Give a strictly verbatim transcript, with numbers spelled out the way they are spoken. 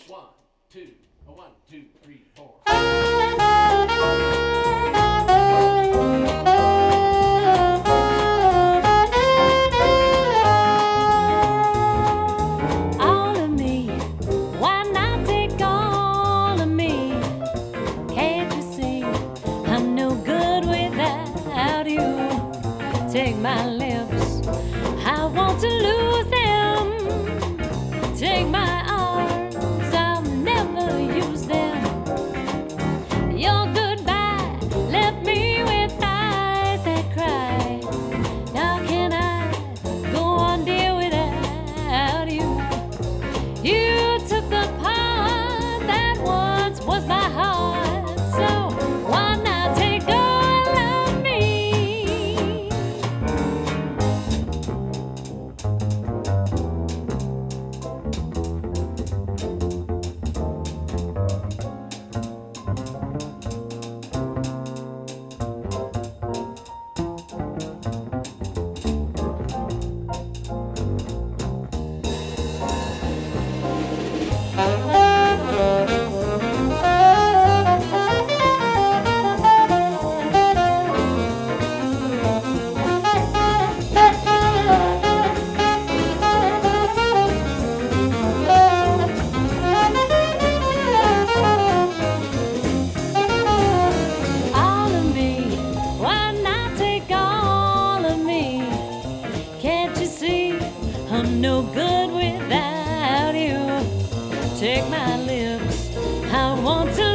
One, two, a one, two, three, four. All of me, why not take all of me? Can't you see I'm no good without you? Take my lips, I want to lose them. Take my arms, I'll never use them. Your goodbye left me with eyes that cry. How can I go on, dear, without you? You took the part that once was my heart, so why not take all of me? All of me, why not take all of me? Can't you see I'm no good without you? Take my lips, I want to